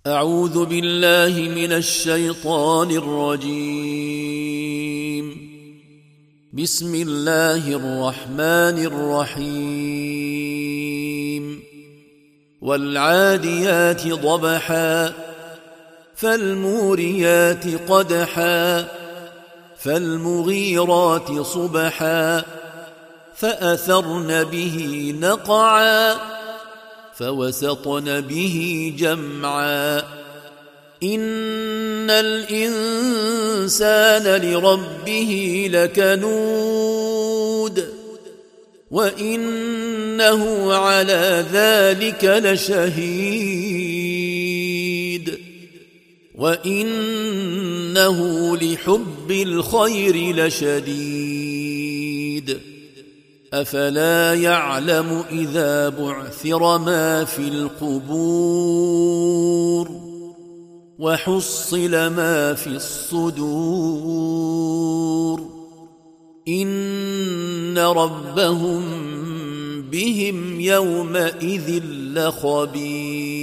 أعوذ بالله من الشيطان الرجيم. بسم الله الرحمن الرحيم. والعاديات ضبحا فالموريات قدحا فالمغيرات صبحا فأثرن به نقعا فوسطن به جمعا إن الإنسان لربه لكنود وإنه على ذلك لشهيد وإنه لحب الخير لشديد أفلا يعلم إذا بعثر ما في القبور وحصل ما في الصدور إن ربهم بهم يومئذ لخبير.